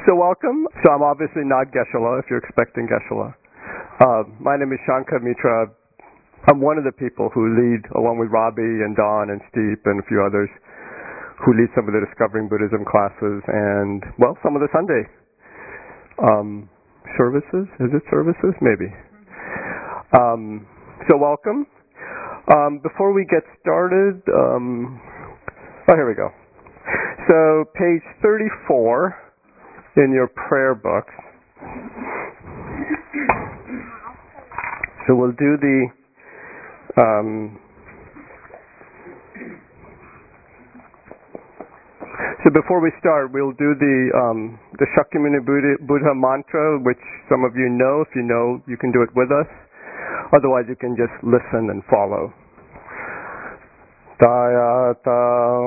So welcome. So I'm obviously not Geshe-la if you're expecting Geshe-la. My name is Shankar Mitra. I'm one of the people who lead, along with Robbie and Don and Steve and a few others, who lead some of the Discovering Buddhism classes and, well, some of the Sunday services. Is it services? Maybe. So welcome. Before we get started, here we go. So page 34 in your prayer book. So we'll do the so before we start, we'll do the Shakyamuni Buddha mantra, which some of you know. If you know, you can do it with us. Otherwise, you can just listen and follow. Dayata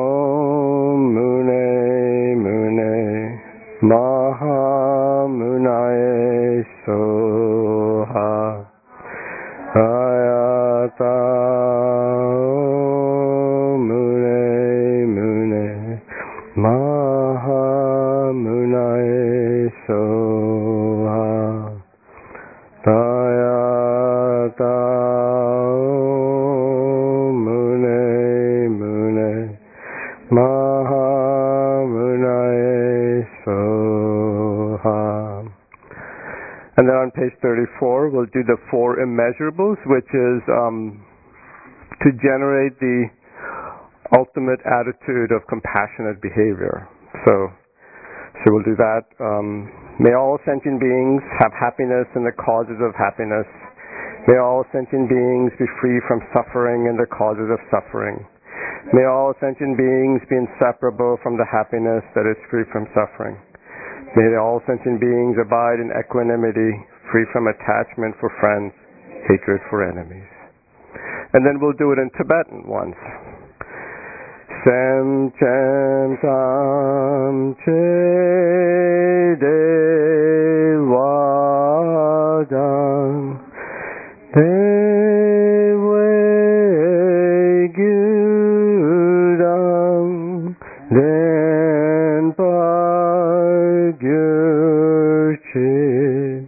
mune mune maha munae soha Dayata mune mune maha munae soha Dayata And then on page 34, we'll do the 4 immeasurables, which is to generate the ultimate attitude of compassionate behavior. So we'll do that. May all sentient beings have happiness and the causes of happiness. May all sentient beings be free from suffering and the causes of suffering. May all sentient beings be inseparable from the happiness that is free from suffering. May all sentient beings abide in equanimity, free from attachment for friends, hatred for enemies. And then we'll do it in Tibetan once. Sem chem tam che de wadam de we gudam den par gyurchid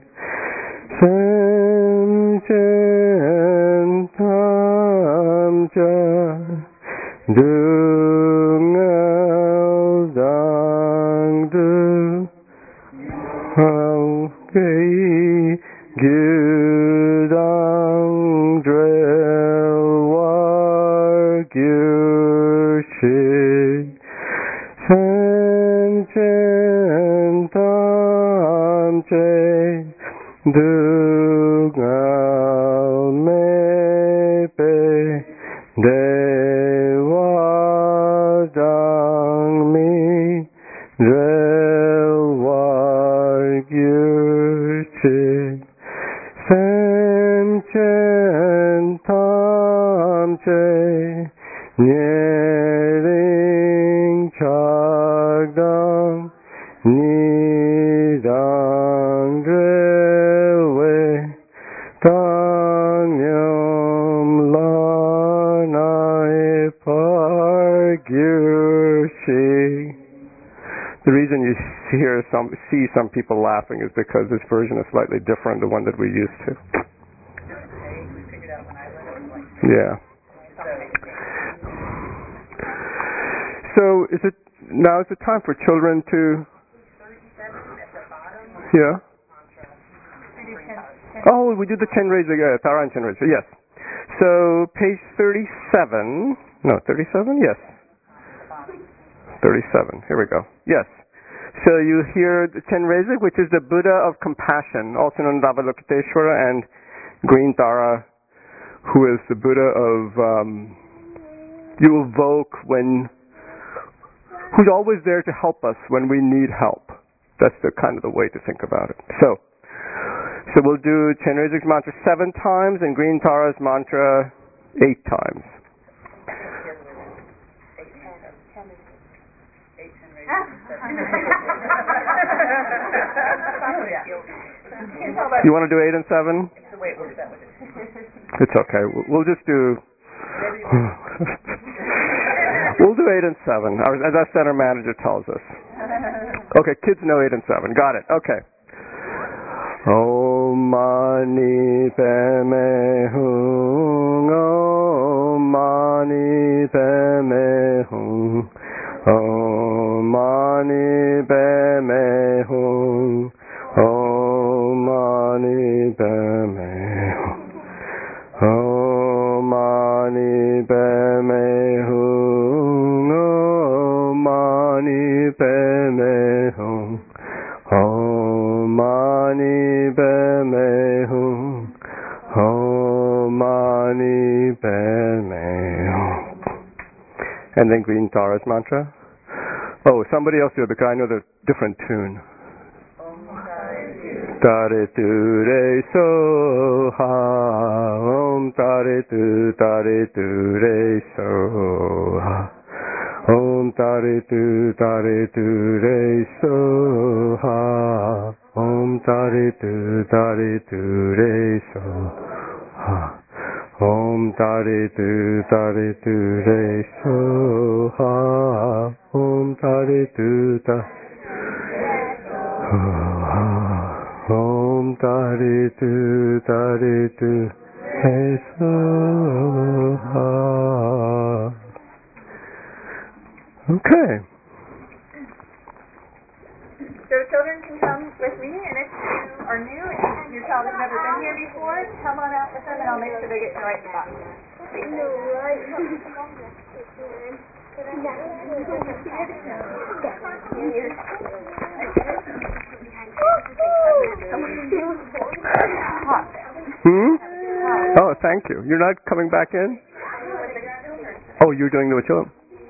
sem chem tam cha Dungal dang du hao kei gyudang drel war gyurshid Sem chen tam che Dungal me pe de dang mi drel war gyurchid Sem chen tam che Nyering chagdang Nidang drelwe Tang nyam lanai pargyurshi. The reason you see some people laughing is because this version is slightly different than the one that we're used to. Yeah. So now is the time for children to... Yeah. Oh, we do the Chenrezig, Taran Chenrezig, yes. So page 37, no, 37, yes. 37, here we go, yes. So you hear the Chenrezig, which is the Buddha of compassion, also known as Avalokiteshvara, and Green Tara, who is the Buddha of, you evoke who's always there to help us when we need help. That's the kind of the way to think about it. So we'll do Chenrezig's mantra 7 times and Green Tara's mantra 8 times. You want to do 8 and 7? It's okay. We'll just do... We'll do 8 and 7, as our center manager tells us. Okay, kids know 8 and 7. Got it. Okay. Om Mani Padme Hum. Om Mani Padme Hum. Om Mani Padme Hum. Om Mani Padme Hum. Om Mani Padme Hum. Om Mani Padme Hum. Om Mani Padme Hum. Om Mani Padme Hum. And then Green Taurus mantra. Oh, somebody else do it because I know the different tune. Tare tu re so ha. Om tare tu re so ha. Om tare tu re so ha. Om tare tu re so ha. Om tare tu re so ha. Om tare tu Om tare tu re so ha. Okay. So children can come with me, and if you are new and your child has never been here before, come on out with them, and I'll make sure they get in the right spot. Oh, thank you. You're not coming back in? Oh, you're doing the Vachillam.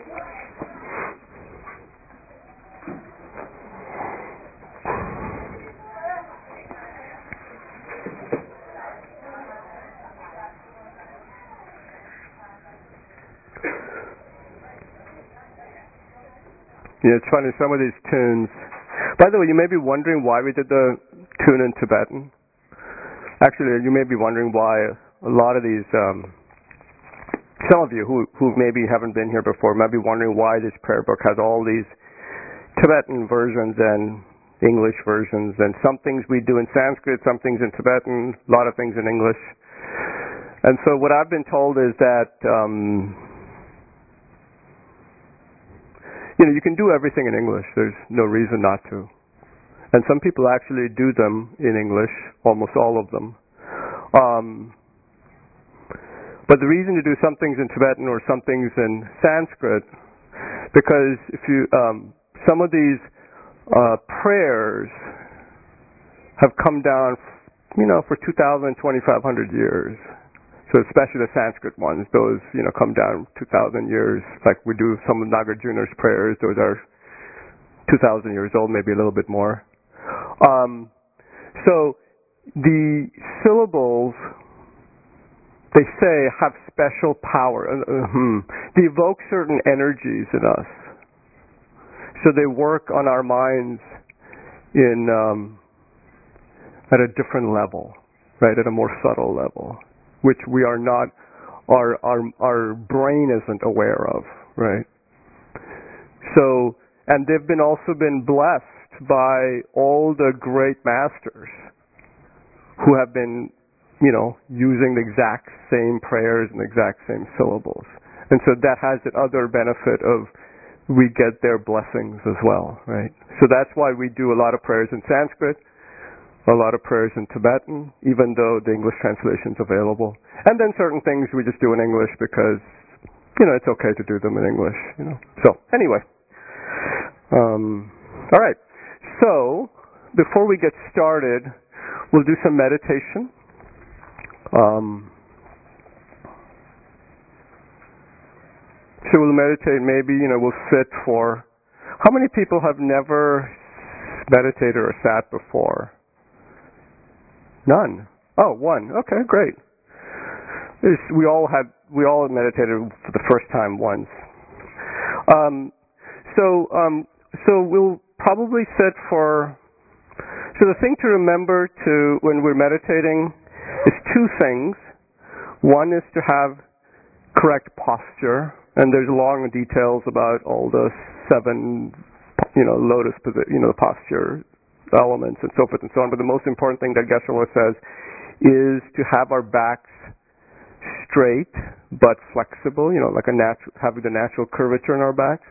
Yeah, it's funny, some of these tunes. By the way, you may be wondering why we did the tune in Tibetan. Actually, you may be wondering why a lot of these, some of you who maybe haven't been here before might be wondering why this prayer book has all these Tibetan versions and English versions, and some things we do in Sanskrit, some things in Tibetan, a lot of things in English. And so what I've been told is that you can do everything in English. There's no reason not to. And some people actually do them in English, almost all of them. But the reason to do some things in Tibetan or some things in Sanskrit, because if you, some of these prayers have come down, for 2,000, 2,500 years. So especially the Sanskrit ones, those, come down 2,000 years. Like we do some of Nagarjuna's prayers, those are 2,000 years old, maybe a little bit more. So the syllables, they say, have special power. They evoke certain energies in us. So they work on our minds at a different level, right? At a more subtle level, which we are not, our brain isn't aware of, right? So, and they've also been blessed by all the great masters who have been, using the exact same prayers and the exact same syllables. And so that has the other benefit of we get their blessings as well, right? So that's why we do a lot of prayers in Sanskrit, a lot of prayers in Tibetan, even though the English translation's available. And then certain things we just do in English because, it's okay to do them in English, So, anyway. All right. So, before we get started, we'll do some meditation. So we'll meditate, maybe, we'll sit for... How many people have never meditated or sat before? None. Oh, one. Okay, great. We all meditated for the first time once. So we'll probably sit for... So the thing to remember when we're meditating is two things. One is to have correct posture, and there's long details about all the 7 lotus position, the posture elements and so forth and so on. But the most important thing that Geshe-la says is to have our backs straight but flexible, like having the natural curvature in our backs.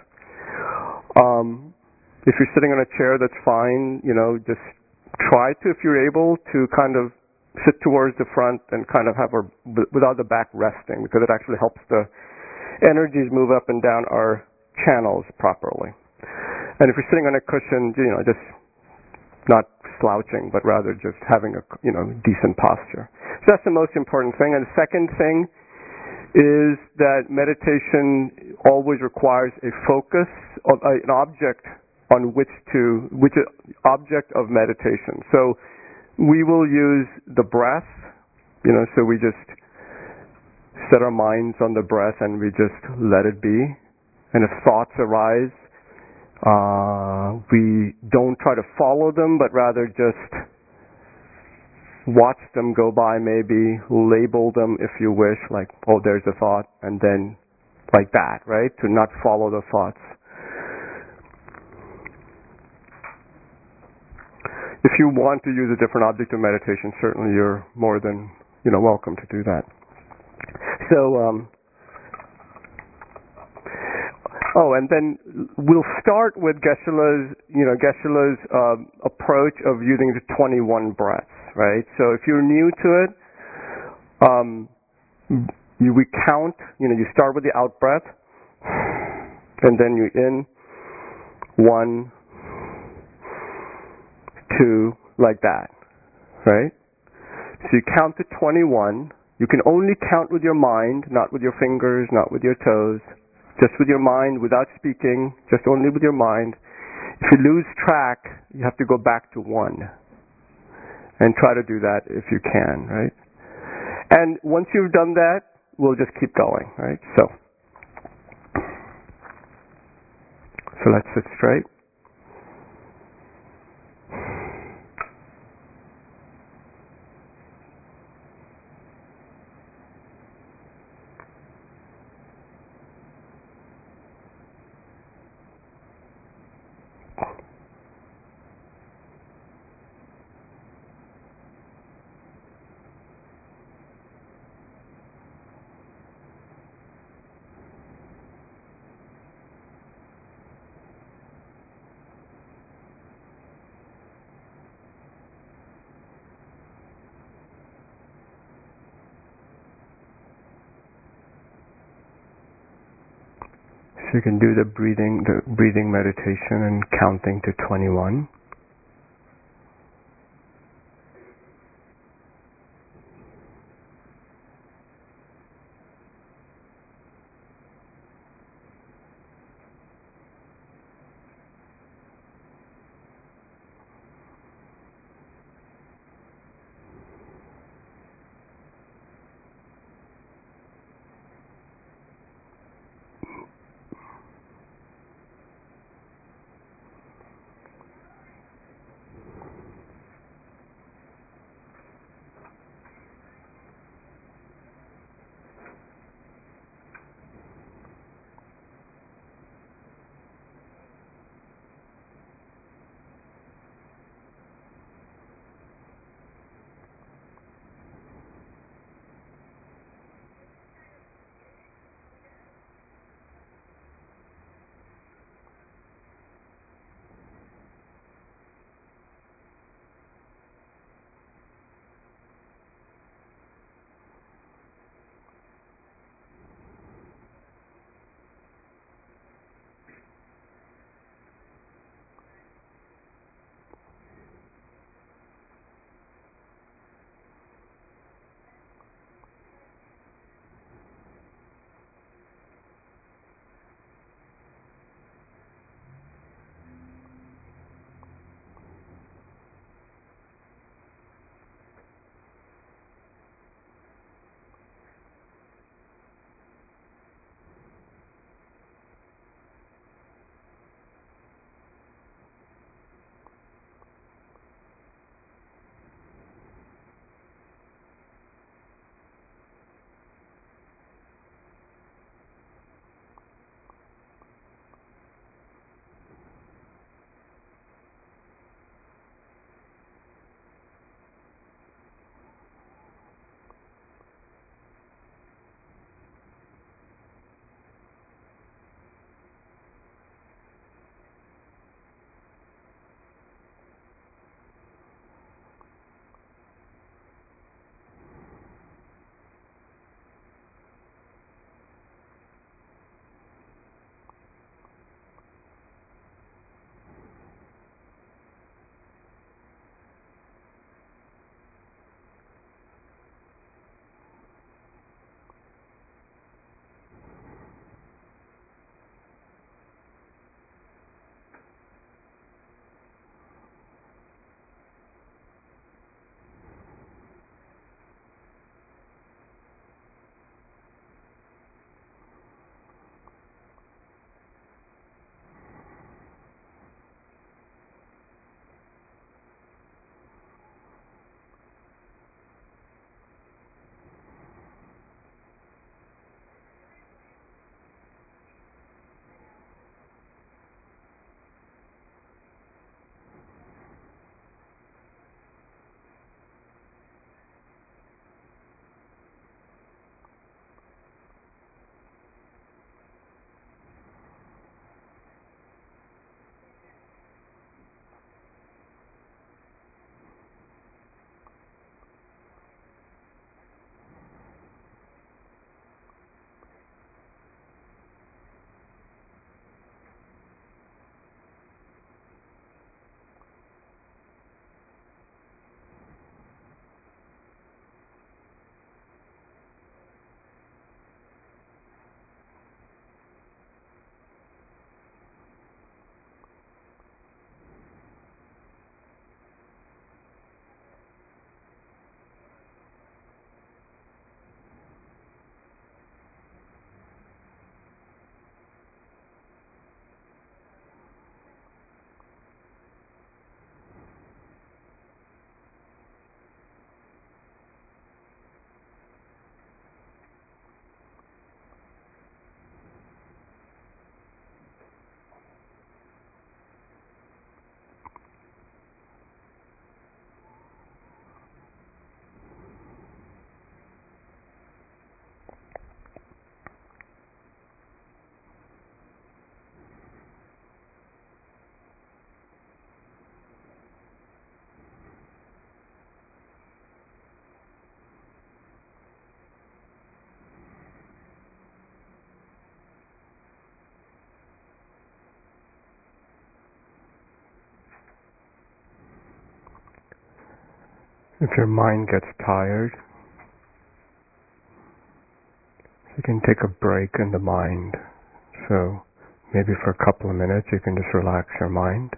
If you're sitting on a chair, that's fine. Just try to, if you're able, to kind of sit towards the front and kind of have without the back resting, because it actually helps the energies move up and down our channels properly. And if you're sitting on a cushion, just not slouching, but rather just having a decent posture. So that's the most important thing. And the second thing is that meditation always requires a focus, an object on which object of meditation. So we will use the breath, so we just set our minds on the breath and we just let it be. And if thoughts arise, we don't try to follow them, but rather just watch them go by, maybe label them if you wish, like, oh, there's a thought, and then like that, right? To not follow the thoughts. If you want to use a different object of meditation, certainly you're more than welcome to do that. So, and then we'll start with Geshe-la's approach of using the 21 breaths, right? So if you're new to it, we count. You start with the out breath, and then you in 1, 2, like that, right? So you count to 21. You can only count with your mind, not with your fingers, not with your toes, just with your mind, without speaking, just only with your mind. If you lose track, you have to go back to 1 and try to do that if you can, right? And once you've done that, we'll just keep going, right? So let's sit straight. So you can do the breathing meditation and counting to 21. If your mind gets tired, you can take a break in the mind. So maybe for a couple of minutes you can just relax your mind.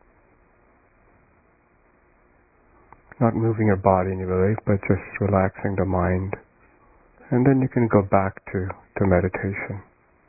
Not moving your body really, but just relaxing the mind. And then you can go back to meditation.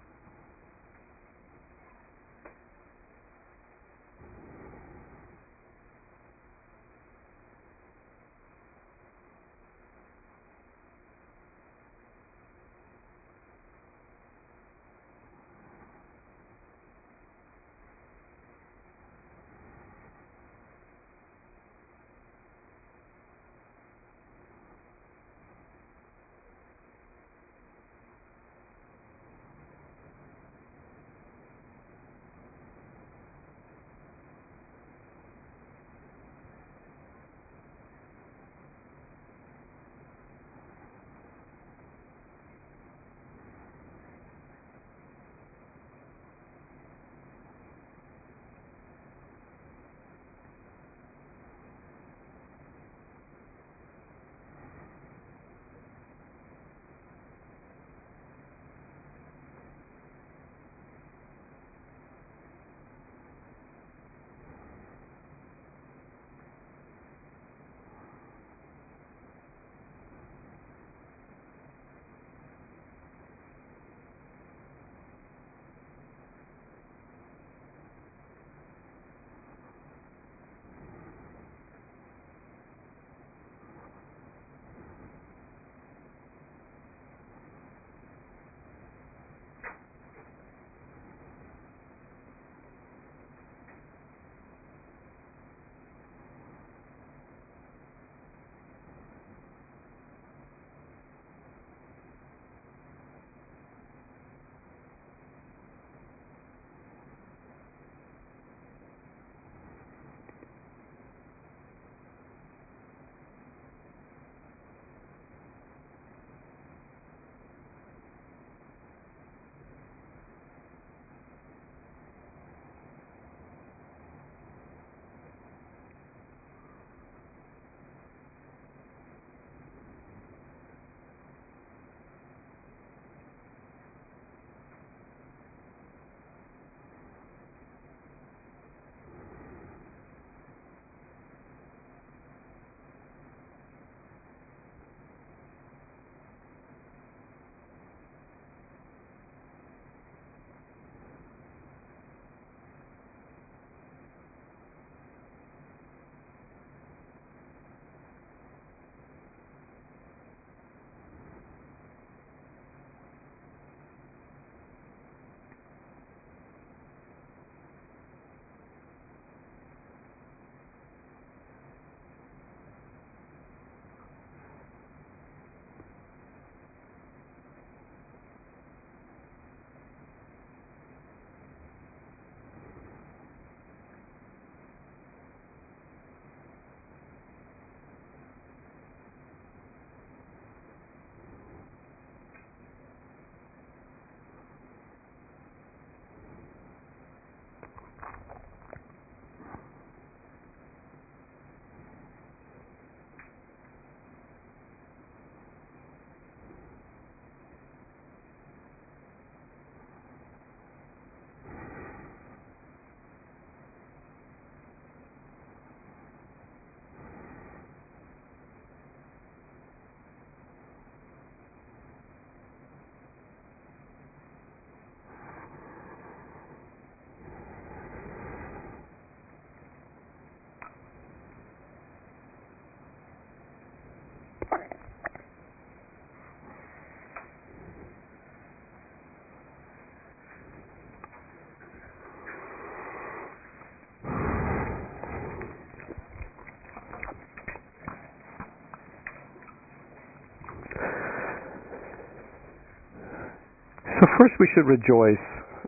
So first we should rejoice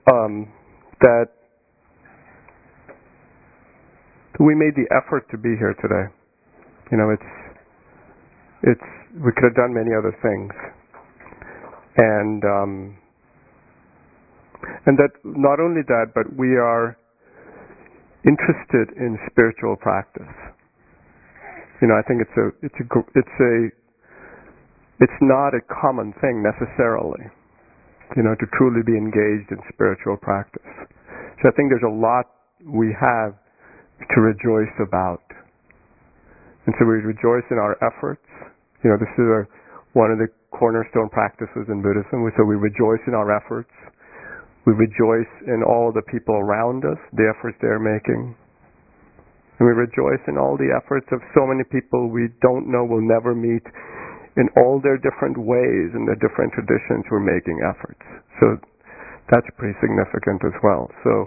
that we made the effort to be here today. You know, we could have done many other things, and that not only that, but we are interested in spiritual practice. I think it's not a common thing necessarily, to truly be engaged in spiritual practice. So I think there's a lot we have to rejoice about. And so we rejoice in our efforts. This is one of the cornerstone practices in Buddhism. So we rejoice in our efforts. We rejoice in all the people around us, the efforts they're making. And we rejoice in all the efforts of so many people we don't know, will never meet, in all their different ways and their different traditions who are making efforts. So that's pretty significant as well. So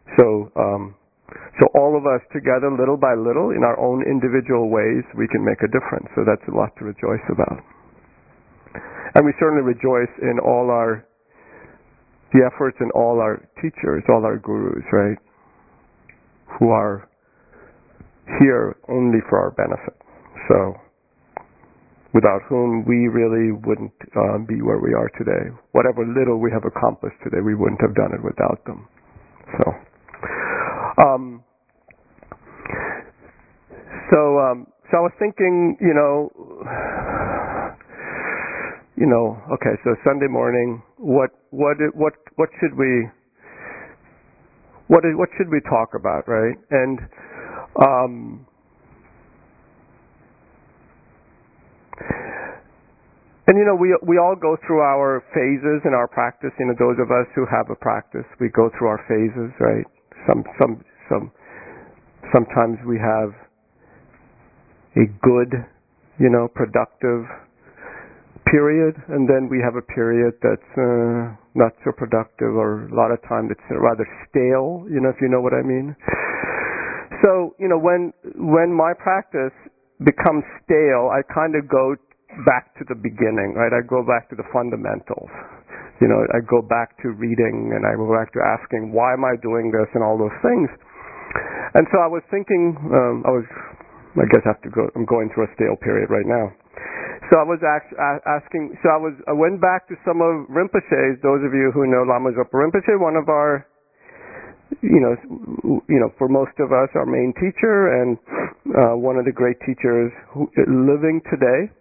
all of us together, little by little, in our own individual ways, we can make a difference. So that's a lot to rejoice about. And we certainly rejoice in the efforts in all our teachers, all our gurus, right? Who are here only for our benefit. So without whom we really wouldn't be where we are today. Whatever little we have accomplished today, we wouldn't have done it without them. So I was thinking, okay, so Sunday morning, what should we talk about, right? And we all go through our phases in our practice. Those of us who have a practice, we go through our phases, right? Sometimes we have a good, productive period, and then we have a period that's not so productive, or a lot of time that's rather stale, if you know what I mean. So, when my practice becomes stale, I kind of go back to the beginning, right? I go back to the fundamentals. I go back to reading, and I go back to asking, why am I doing this, and all those things. And so I was thinking, I guess I'm going through a stale period right now. So I was asking, I went back to some of Rinpoche's, those of you who know Lama Zopa Rinpoche, one of our, for most of us, our main teacher, and one of the great teachers living today.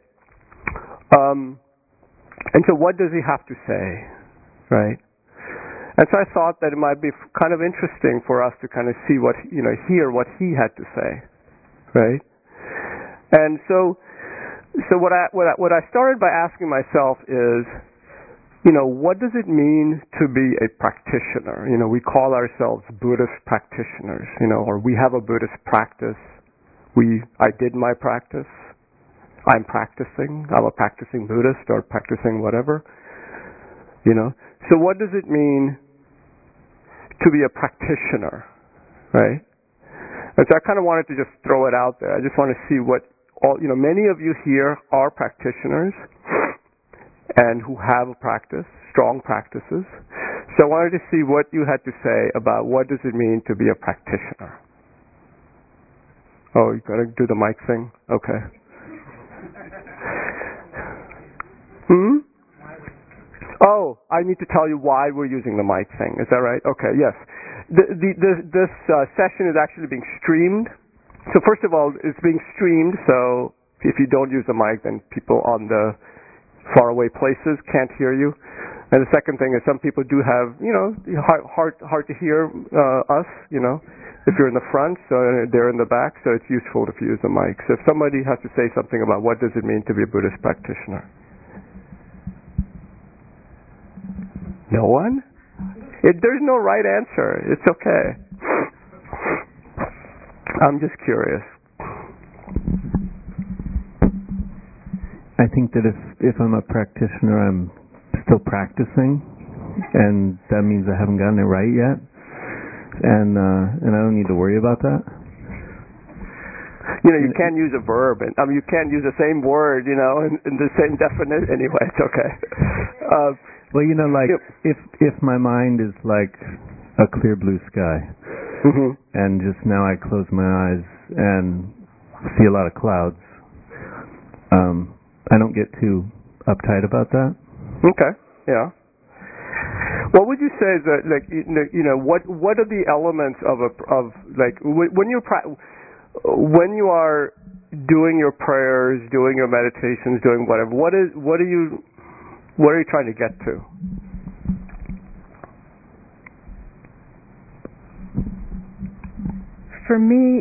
And so what does he have to say, right? And so I thought that it might be kind of interesting for us to kind of see hear what he had to say, right? And so what I started by asking myself is, what does it mean to be a practitioner? We call ourselves Buddhist practitioners, or we have a Buddhist practice. I did my practice. I'm practicing. I'm a practicing Buddhist or practicing whatever. So what does it mean to be a practitioner, right? And so I kind of wanted to just throw it out there. I just want to see many of you here are practitioners and who have a practice, strong practices. So I wanted to see what you had to say about what does it mean to be a practitioner. Oh, you got to do the mic thing? Okay. Oh, I need to tell you why we're using the mic thing. Is that right? Okay, yes. This session is actually being streamed. So first of all, it's being streamed, so if you don't use the mic, then people on the faraway places can't hear you. And the second thing is some people do have, hard to hear us, if you're in the front, so they're in the back, so it's useful if you use the mic. So if somebody has to say something about what does it mean to be a Buddhist practitioner. No one? There's no right answer. It's okay. I'm just curious. I think that if I'm a practitioner, I'm still practicing, and that means I haven't gotten it right yet, and I don't need to worry about that. You can't use a verb, and you can't use the same word, in the same definition. Anyway, it's okay. Well, if my mind is like a clear blue sky, and just now I close my eyes and see a lot of clouds, I don't get too uptight about that. Okay, yeah. What would you say is that, what are the elements of when you are doing your prayers, doing your meditations, doing whatever, what are you trying to get to? For me,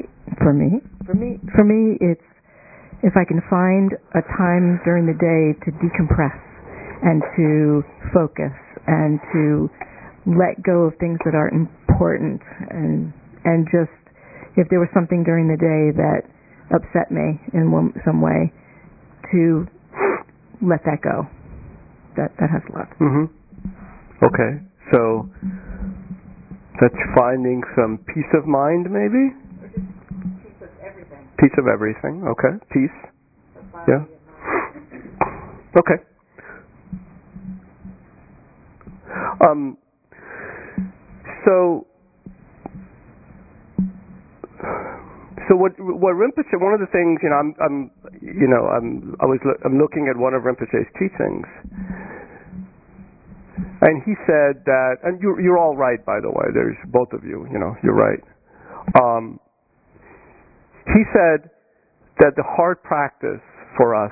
it's if I can find a time during the day to decompress and to focus and to let go of things that are important and just if there was something during the day that upset me in some way, to let that go. That has a lot. Mm-hmm. Okay, so that's finding some peace of mind, maybe? Or just piece of everything. Piece of everything, okay. Peace. Yeah. Okay. So what Rinpoche? One of the things, I'm looking at one of Rinpoche's teachings, and he said that, and you're all right, by the way. There's both of you. You're right. He said that the hard practice for us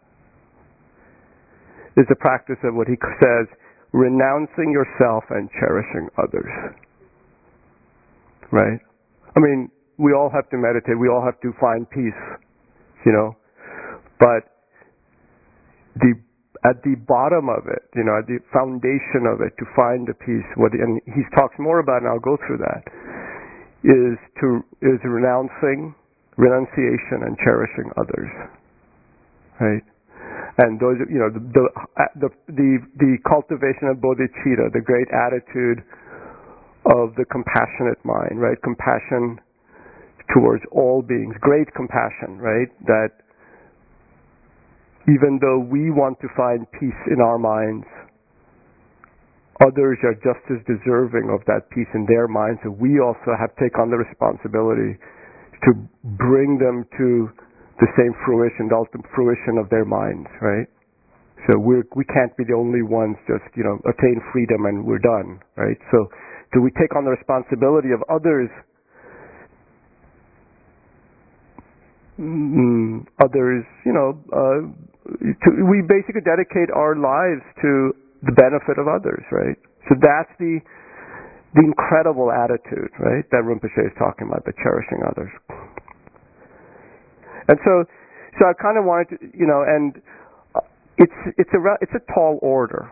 is the practice of what he says, renouncing yourself and cherishing others. Right? I mean, we all have to meditate. We all have to find peace, But at the bottom of it, at the foundation of it, to find the peace, and he talks more about, and I'll go through that, is renunciation and cherishing others. Right? And those, the cultivation of bodhicitta, the great attitude of the compassionate mind, right? Compassion towards all beings, great compassion, right? That even though we want to find peace in our minds, others are just as deserving of that peace in their minds, and we also have to take on the responsibility to bring them to the same fruition, the ultimate fruition of their minds, right? So we can't be the only ones just, attain freedom and we're done, right? So do we take on the responsibility of others? We basically dedicate our lives to the benefit of others, right? So that's the incredible attitude, right, that Rinpoche is talking about, the cherishing others. And so I kind of wanted to, and it's a tall order.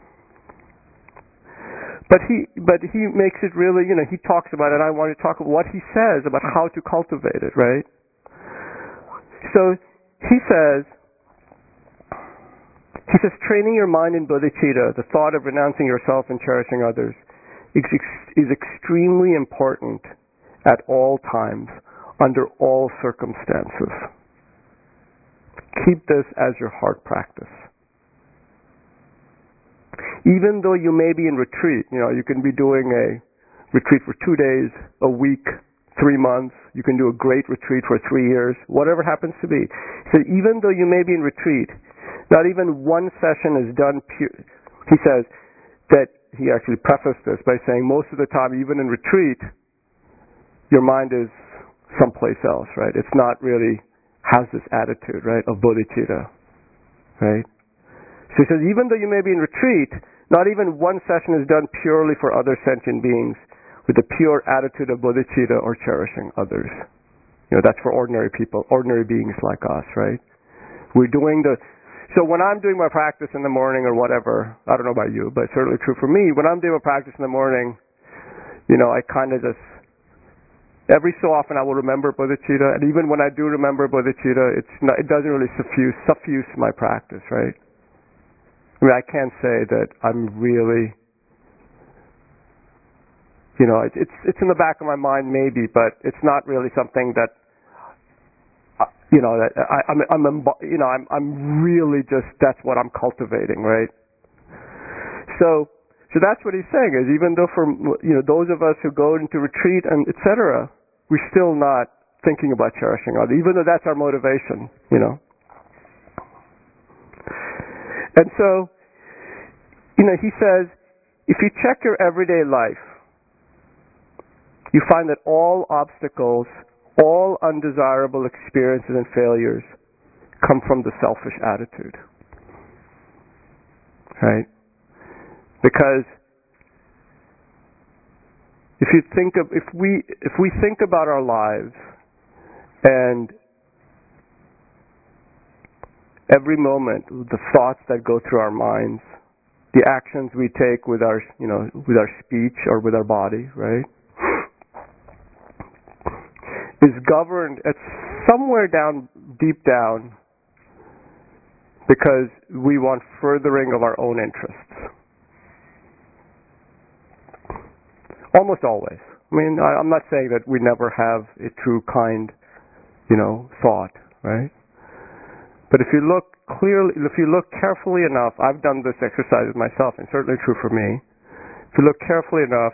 But he makes it really, he talks about it. I want to talk about what he says about how to cultivate it, right? So he says, training your mind in bodhicitta, the thought of renouncing yourself and cherishing others, is extremely important at all times, under all circumstances. Keep this as your heart practice. Even though you may be in retreat, you can be doing a retreat for 2 days, a week, 3 months. You can do a great retreat for 3 years, whatever happens to be. So even though you may be in retreat, not even one session is done pure. He says that he actually prefaced this by saying most of the time, even in retreat, your mind is someplace else, right? It's not really has this attitude, right, of bodhicitta, right? So he says even though you may be in retreat, not even one session is done purely for other sentient beings with the pure attitude of bodhicitta or cherishing others. That's for ordinary people, ordinary beings like us, right? So when I'm doing my practice in the morning or whatever, I don't know about you, but it's certainly true for me, when I'm doing my practice in the morning, I kind of just, every so often I will remember bodhicitta, and even when I do remember bodhicitta, it doesn't really suffuse my practice, right? I mean, I can't say that I'm really, it's in the back of my mind maybe, but it's not really something that, that I'm really just, that's what I'm cultivating, right? So that's what he's saying, is even though for, those of us who go into retreat and etc., we're still not thinking about cherishing others, even though that's our motivation, And so, he says, if you check your everyday life, you find that all obstacles all undesirable experiences and failures come from the selfish attitude. Right? Because if we think about our lives and every moment, the thoughts that go through our minds, the actions we take with our speech or with our body, right, is governed at somewhere deep down because we want furthering of our own interests. Almost always. I mean, I'm not saying that we never have a true kind, thought, right? But if you look carefully enough, I've done this exercise myself, and certainly true for me. If you look carefully enough,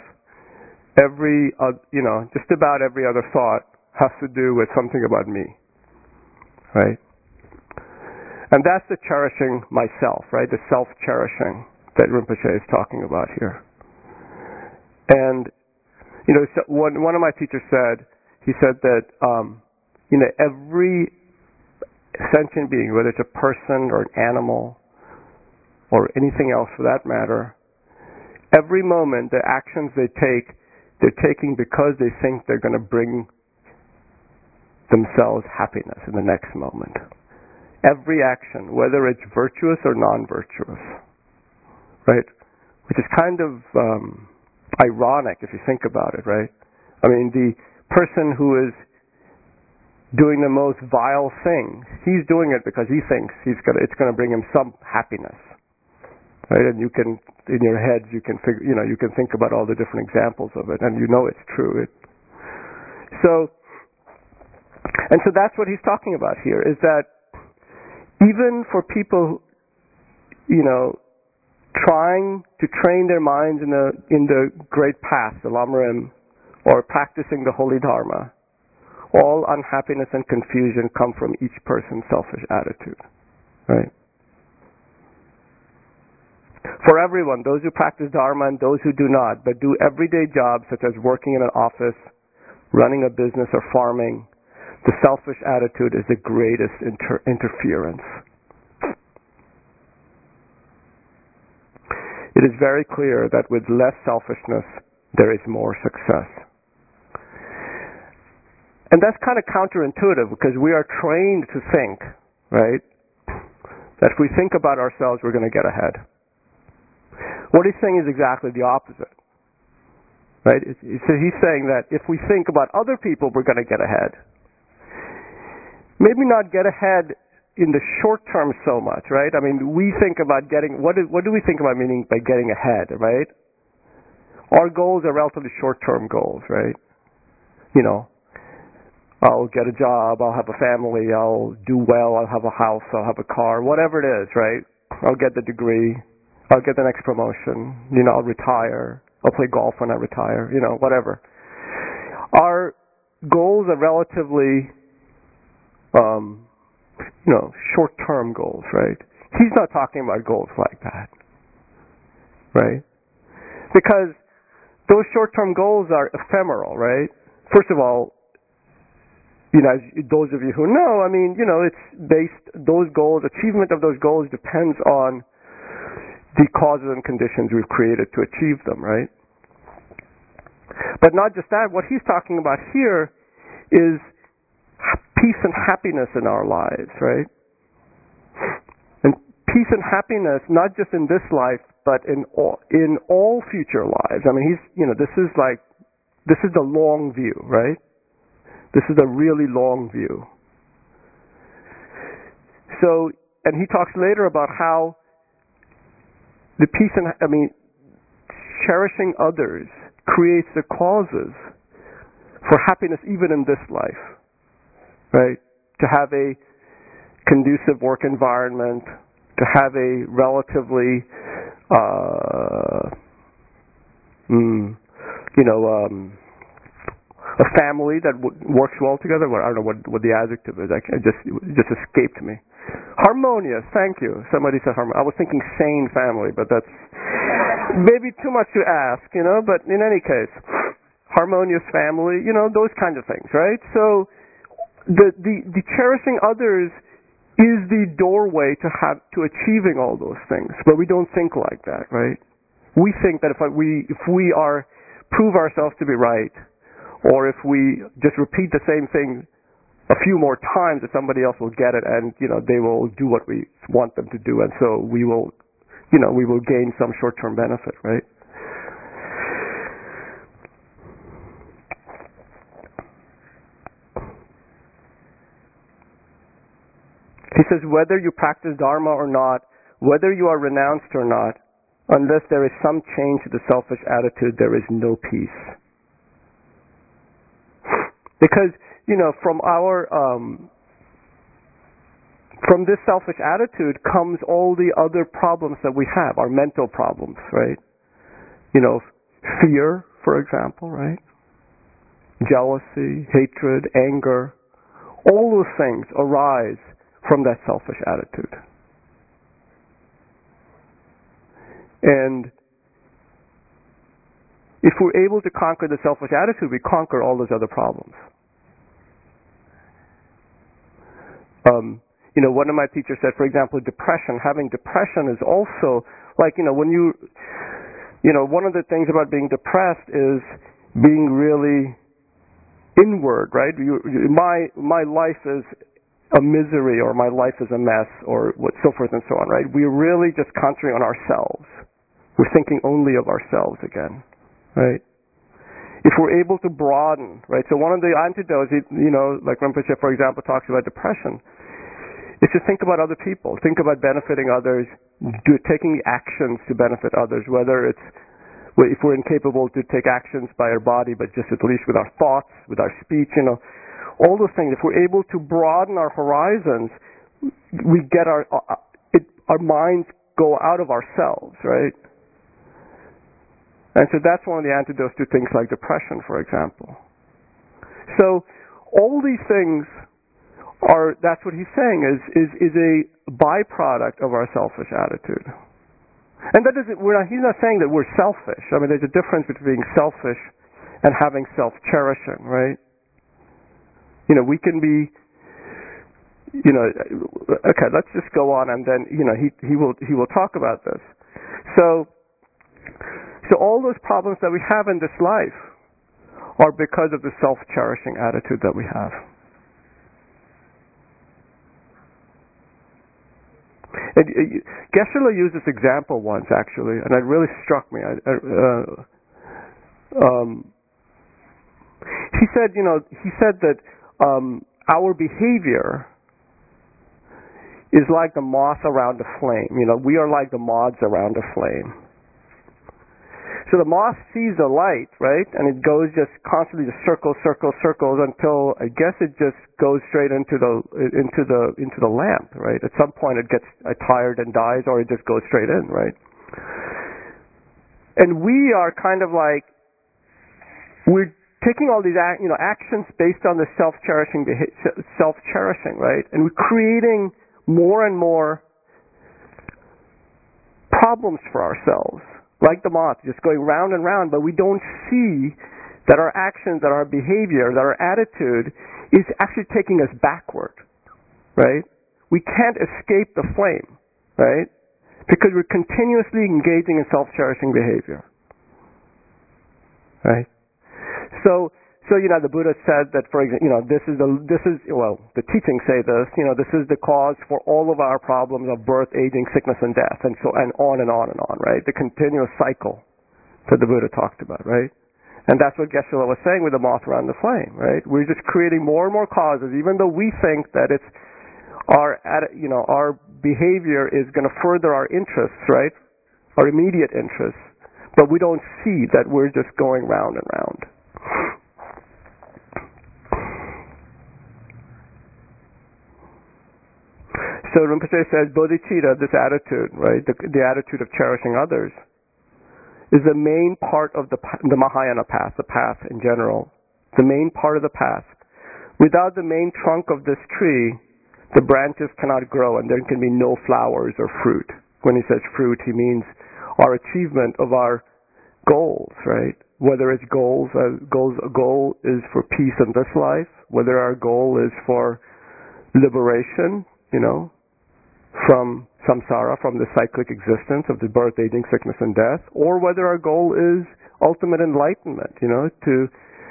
just about every other thought has to do with something about me, right? And that's the cherishing myself, right? The self-cherishing that Rinpoche is talking about here. And so one of my teachers said, that every sentient being, whether it's a person or an animal or anything else for that matter, every moment the actions they take, they're taking because they think they're going to bring themselves happiness in the next moment. Every action, whether it's virtuous or non-virtuous, right? Which is kind of ironic if you think about it, right? I mean, the person who is doing the most vile thing, he's doing it because he thinks it's going to bring him some happiness, right? And you can, in your head, you can think about all the different examples of it, and it's true. So that's what he's talking about here, is that even for people, trying to train their minds in the great path, the Lamrim, or practicing the holy Dharma, all unhappiness and confusion come from each person's selfish attitude, right? For everyone, those who practice Dharma and those who do not, but do everyday jobs such as working in an office, running a business, or farming, the selfish attitude is the greatest interference. It is very clear that with less selfishness, there is more success. And that's kind of counterintuitive because we are trained to think, right, that if we think about ourselves, we're going to get ahead. What he's saying is exactly the opposite, right? So he's saying that if we think about other people, we're going to get ahead. Maybe not get ahead in the short term so much, right? I mean, we think about what do we think about meaning by getting ahead, right? Our goals are relatively short-term goals, right? I'll get a job, I'll have a family, I'll do well, I'll have a house, I'll have a car, whatever it is, right? I'll get the degree, I'll get the next promotion, I'll retire, I'll play golf when I retire, whatever. Our goals are relatively, short-term goals, right? He's not talking about goals like that, right? Because those short-term goals are ephemeral, right? First of all, as those of you who know, it's based, those goals, achievement of those goals depends on the causes and conditions we've created to achieve them, right? But not just that, what he's talking about here is peace and happiness in our lives, right? And peace and happiness, not just in this life, but in all future lives. This is the long view, right? This is a really long view. So, and he talks later about how the peace and, cherishing others creates the causes for happiness even in this life, right? To have a conducive work environment, to have a relatively, a family that works well together. I don't know what the adjective is. It just escaped me. Harmonious. Thank you. Somebody said harmonious. I was thinking sane family, but that's maybe too much to ask, But in any case, harmonious family. Those kinds of things, right? So the cherishing others is the doorway to achieving all those things, but we don't think like that, right? We think that if we prove ourselves to be right, or if we just repeat the same thing a few more times, that somebody else will get it, and they will do what we want them to do, and so we will gain some short-term benefit, right? He says, whether you practice Dharma or not, whether you are renounced or not, unless there is some change to the selfish attitude, there is no peace. Because, from this selfish attitude comes all the other problems that we have, our mental problems, right? Fear, for example, right? Jealousy, hatred, anger. All those things arise from that selfish attitude. And if we're able to conquer the selfish attitude, we conquer all those other problems. One of my teachers said, for example, having depression is also like, when one of the things about being depressed is being really inward, right? My life is a misery, or my life is a mess, or so forth and so on, right? We're really just concentrating on ourselves. We're thinking only of ourselves again, right? If we're able to broaden, right? So one of the antidotes, like Rinpoche, for example, talks about depression, is to think about other people, think about benefiting others, taking actions to benefit others, whether it's, if we're incapable to take actions by our body, but just at least with our thoughts, with our speech, all those things. If we're able to broaden our horizons, we get our minds go out of ourselves, right? And so that's one of the antidotes to things like depression, for example. So all these things that's what he's saying is a byproduct of our selfish attitude. And that doesn't, he's not saying that we're selfish. I mean, there's a difference between being selfish and having self-cherishing, right? We can be, okay, let's just go on, and then, he will talk about this. So all those problems that we have in this life are because of the self-cherishing attitude that we have. And Geshe-la used this example once, actually, and it really struck me. He said that our behavior is like the moth around a flame. We are like the moths around a flame. So the moth sees the light, right, and it goes just constantly to circles until I guess it just goes straight into the lamp, right? At some point it gets tired and dies, or it just goes straight in, right? And we are kind of like, we're taking all these actions based on the self-cherishing, right? And we're creating more and more problems for ourselves, like the moth, just going round and round, but we don't see that our actions, that our behavior, that our attitude is actually taking us backward, right? We can't escape the flame, right? Because we're continuously engaging in self-cherishing behavior, right? So the Buddha said that, for example, the teachings say this, this is the cause for all of our problems of birth, aging, sickness, and death, and on and on and on, right? The continuous cycle that the Buddha talked about, right? And that's what Geshe-la was saying with the moth around the flame, right? We're just creating more and more causes, even though we think that it's our behavior is going to further our interests, right? Our immediate interests, but we don't see that we're just going round and round. So Rinpoche says bodhicitta, this attitude, right, the attitude of cherishing others, is the main part of the Mahayana path, the path in general, the main part of the path. Without the main trunk of this tree, the branches cannot grow, and there can be no flowers or fruit. When he says fruit, he means our achievement of our goals, right? Whether it's a goal is for peace in this life, whether our goal is for liberation, from samsara, from the cyclic existence of the birth, aging, sickness, and death, or whether our goal is ultimate enlightenment, to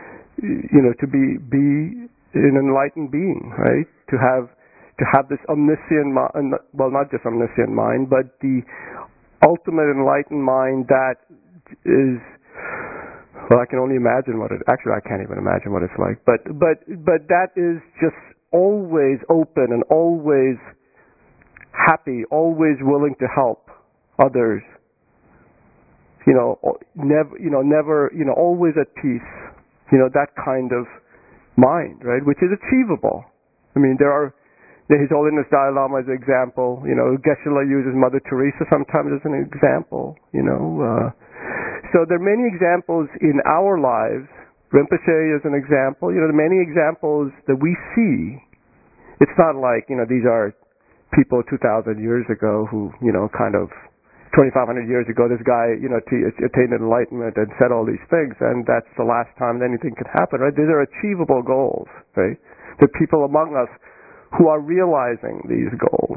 be an enlightened being, right? To have this omniscient, well, not just omniscient mind, but the ultimate enlightened mind that is, well, I can only imagine actually I can't even imagine what it's like, but that is just always open and always happy, always willing to help others, never, always at peace, that kind of mind, right, which is achievable. I mean, there are, His Holiness Dalai Lama as an example, Geshe-la uses Mother Teresa sometimes as an example, So there are many examples in our lives. Rinpoche is an example. There are many examples that we see. It's not like, these are people 2,000 years ago who, kind of 2,500 years ago, this guy, attained enlightenment and said all these things, and that's the last time that anything could happen, right? These are achievable goals, right? There are people among us who are realizing these goals.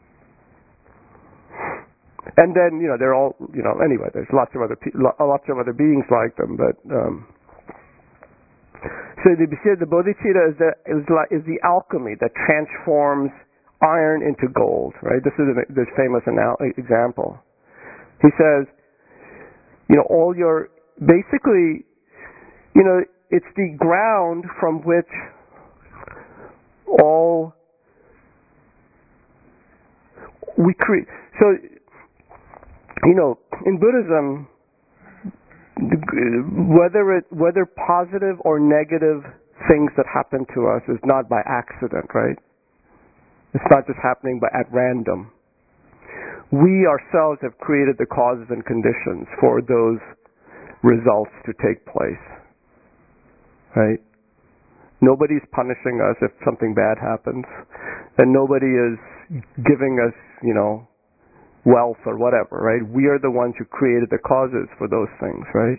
And then, they're all, anyway, there's lots of other beings like them, but, so the bodhicitta is the alchemy that transforms iron into gold, right? This is this famous example. He says, basically, it's the ground from which all we create. So, in Buddhism, whether positive or negative things that happen to us is not by accident, right? It's not just happening at random. We ourselves have created the causes and conditions for those results to take place, right? Nobody's punishing us if something bad happens, and nobody is giving us, wealth or whatever, right? We are the ones who created the causes for those things, right?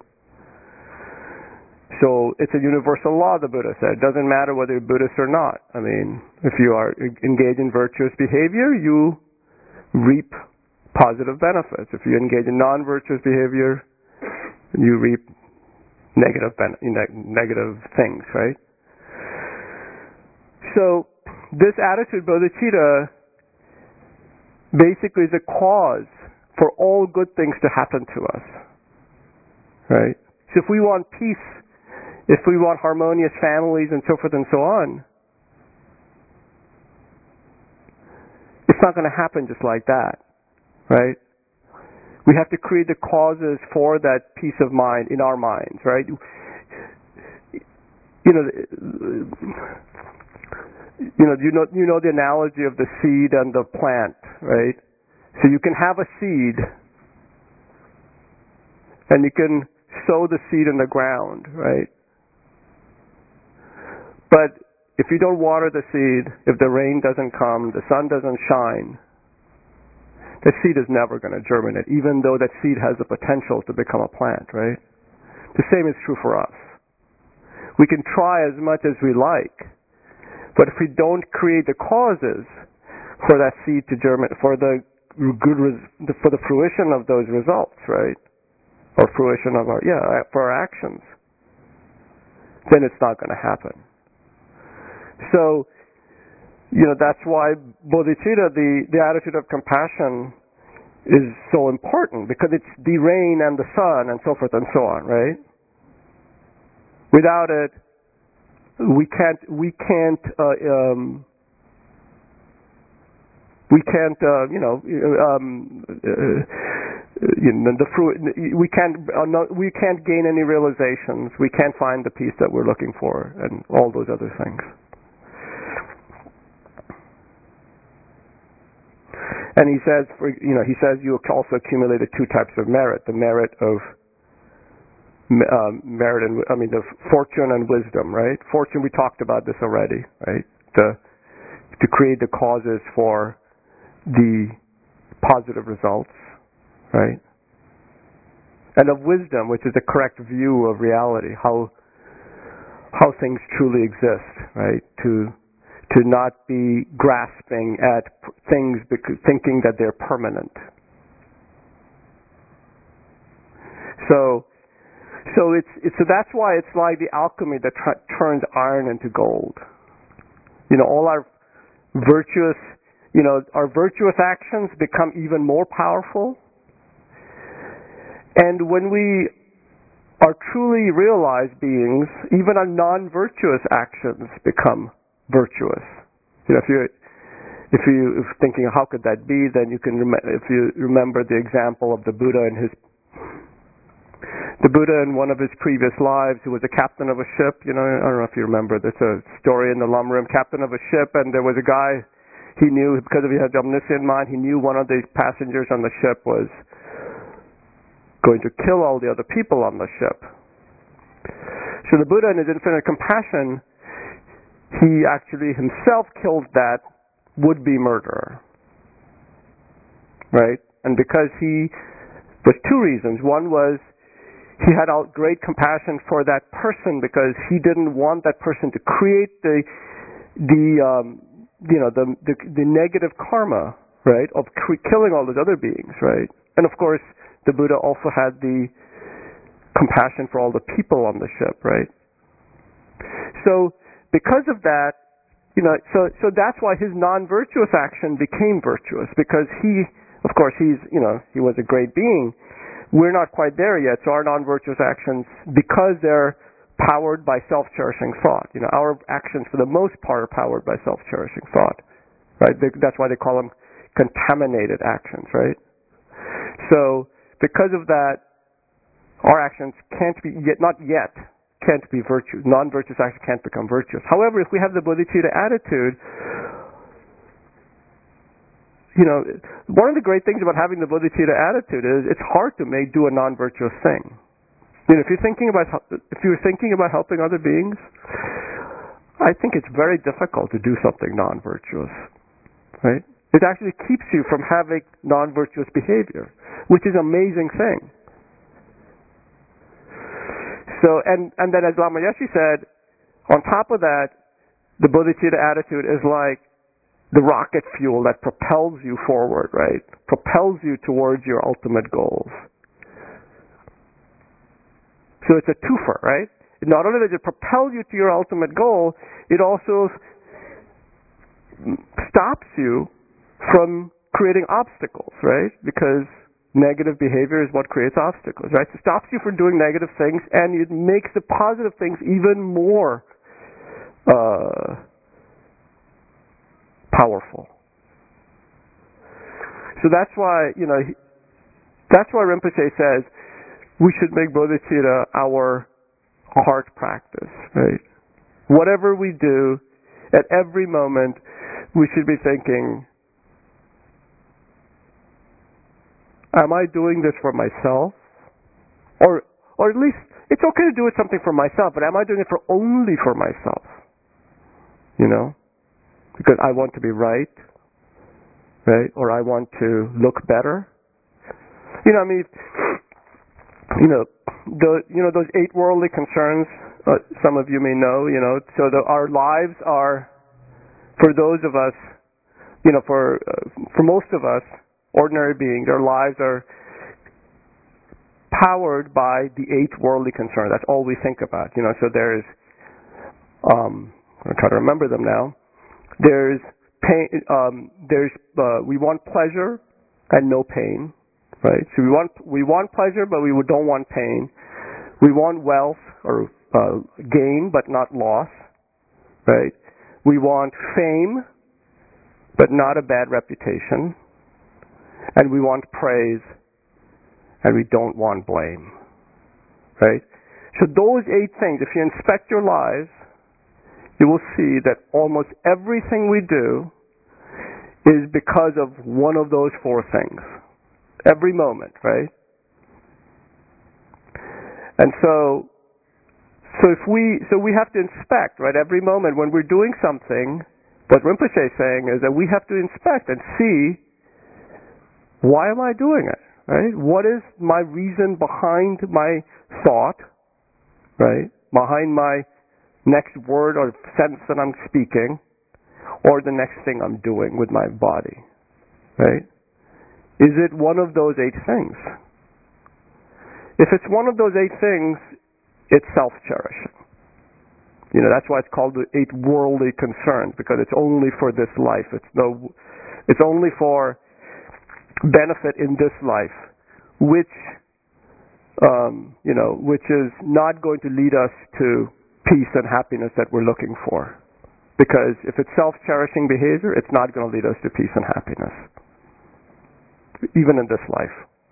So it's a universal law, the Buddha said. It doesn't matter whether you're Buddhist or not. I mean, if you are engaged in virtuous behavior, you reap positive benefits. If you engage in non-virtuous behavior, you reap negative things, right? So this attitude, bodhicitta, basically is a cause for all good things to happen to us, right? So if we want peace, if we want harmonious families and so forth and so on, it's not going to happen just like that, right? We have to create the causes for that peace of mind in our minds, right? You know the analogy of the seed and the plant, right? So you can have a seed, and you can sow the seed in the ground, right? But if you don't water the seed, if the rain doesn't come, the sun doesn't shine, that seed is never going to germinate, even though that seed has the potential to become a plant, right? The same is true for us. We can try as much as we like, but if we don't create the causes for that seed to germinate, for the fruition of those results, right? Or fruition of for our actions, then it's not going to happen. So, that's why bodhicitta, the attitude of compassion, is so important, because it's the rain and the sun and so forth and so on, right? Without it, we can't we can't gain any realizations. We can't find the peace that we're looking for, and all those other things. And he says, you also accumulated two types of merit: the merit of the fortune and wisdom, right? Fortune, we talked about this already, right? To create the causes for the positive results, right? and of wisdom, which is a correct view of reality, how things truly exist, right? To not be grasping at things thinking that they're permanent. So that's why it's like the alchemy that turns iron into gold. All our virtuous actions become even more powerful. And when we are truly realized beings, even our non-virtuous actions become virtuous. If you're thinking how could that be, then you can if you remember the example of the Buddha in one of his previous lives, who was a captain of a ship. I don't know if you remember. There's a story in the Lamrim, captain of a ship, and there was a guy he knew, because he had the omniscient mind, he knew one of the passengers on the ship was going to kill all the other people on the ship. So the Buddha, in his infinite compassion, he actually himself killed that would-be murderer. Right? And because there's two reasons. One was he had great compassion for that person because he didn't want that person to create the negative karma, right, of killing all those other beings, right? And of course, the Buddha also had the compassion for all the people on the ship, right? So because of that, so that's why his non-virtuous action became virtuous, because he was a great being. We're not quite there yet, so our non-virtuous actions, because they're powered by self-cherishing thought, our actions for the most part are powered by self-cherishing thought, right? That's why they call them contaminated actions, right? So because of that, our actions can't be virtuous. Non-virtuous actions can't become virtuous. However, if we have the bodhicitta attitude, one of the great things about having the bodhicitta attitude is it's hard to do a non-virtuous thing. If you're thinking about helping other beings, I think it's very difficult to do something non-virtuous, right? It actually keeps you from having non-virtuous behavior, which is an amazing thing. So, and then as Lama Yeshe said, on top of that, the bodhicitta attitude is like the rocket fuel that propels you forward, right? Propels you towards your ultimate goals. So it's a twofer, right? Not only does it propel you to your ultimate goal, it also stops you from creating obstacles, right? Because negative behavior is what creates obstacles, right? It stops you from doing negative things, and it makes the positive things even more powerful. So that's why Rinpoche says we should make bodhicitta our heart practice, right? Whatever we do, at every moment, we should be thinking, am I doing this for myself? Or at least, it's okay to do something for myself, but am I doing it only for myself? Because I want to be right? Or I want to look better? Those 8 worldly concerns, some of you may know, so our lives are, for those of us, for most of us, ordinary beings, our lives are powered by the 8 worldly concerns. That's all we think about. So there's, I'm trying to remember them now. There's pain. We want pleasure and no pain, right? So we want pleasure, but we don't want pain. We want wealth or gain, but not loss, right? We want fame, but not a bad reputation. And we want praise, and we don't want blame, right? So those 8 things, if you inspect your lives, you will see that almost everything we do is because of one of those 4 things. Every moment, right? And so we have to inspect, right? Every moment when we're doing something, what Rinpoche is saying is that we have to inspect and see, why am I doing it, right? What is my reason behind my thought, right? Behind my next word or sentence that I'm speaking, or the next thing I'm doing with my body, right? Is it one of those 8 things? If it's one of those 8 things, it's self-cherishing. That's why it's called the 8 worldly concerns, because it's only for this life. It's only for benefit in this life, which is not going to lead us to peace and happiness that we're looking for. Because if it's self-cherishing behavior, it's not going to lead us to peace and happiness, even in this life.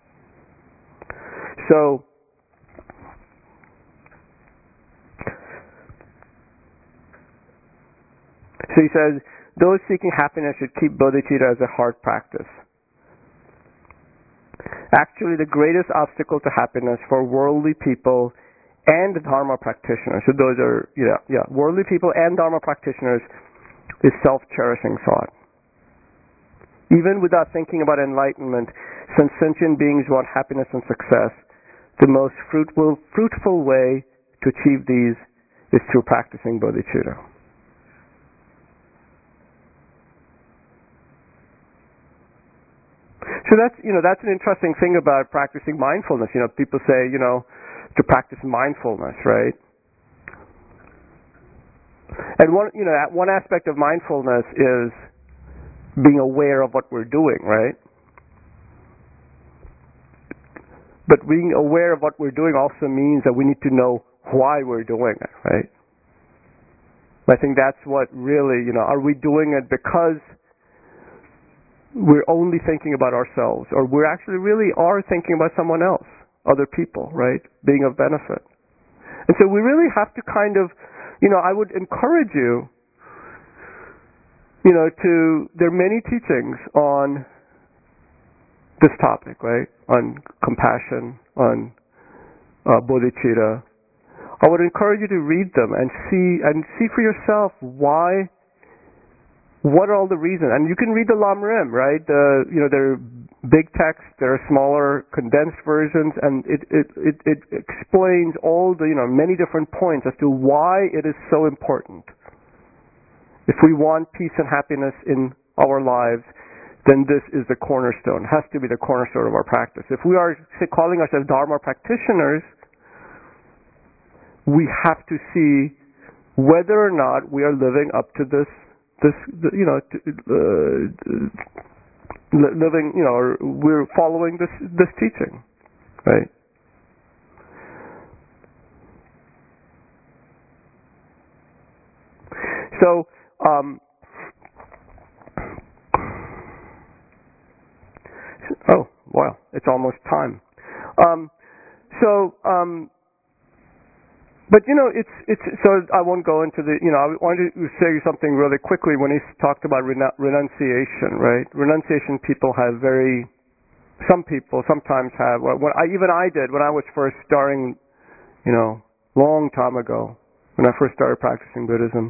So he says, those seeking happiness should keep bodhicitta as a hard practice. Actually, the greatest obstacle to happiness for worldly people and Dharma practitioners, so those are, worldly people and Dharma practitioners, is self-cherishing thought. Even without thinking about enlightenment, since sentient beings want happiness and success, the most fruitful way to achieve these is through practicing bodhicitta. So that's an interesting thing about practicing mindfulness. People say, to practice mindfulness, right? And one aspect of mindfulness is being aware of what we're doing, right? But being aware of what we're doing also means that we need to know why we're doing it, right? I think that's what really, are we doing it because we're only thinking about ourselves, or we actually really are thinking about someone else, other people, right? Being of benefit. And so we really have to kind of, I would encourage you, there are many teachings on this topic, right? On compassion, on bodhicitta. I would encourage you to read them and see for yourself what are all the reasons. And you can read the Lamrim, right? There are big texts, there are smaller, condensed versions, and it explains all the, many different points as to why it is so important. If we want peace and happiness in our lives, then this is the cornerstone. It has to be the cornerstone of our practice. If we are calling ourselves Dharma practitioners, we have to see whether or not we are living up to living, or we're following this teaching, right? So, oh wow, it's almost time. But it's so I won't go into the, I wanted to say something really quickly when he talked about renunciation, right? Renunciation people have sometimes have, I did when I was first starting, long time ago, when I first started practicing Buddhism.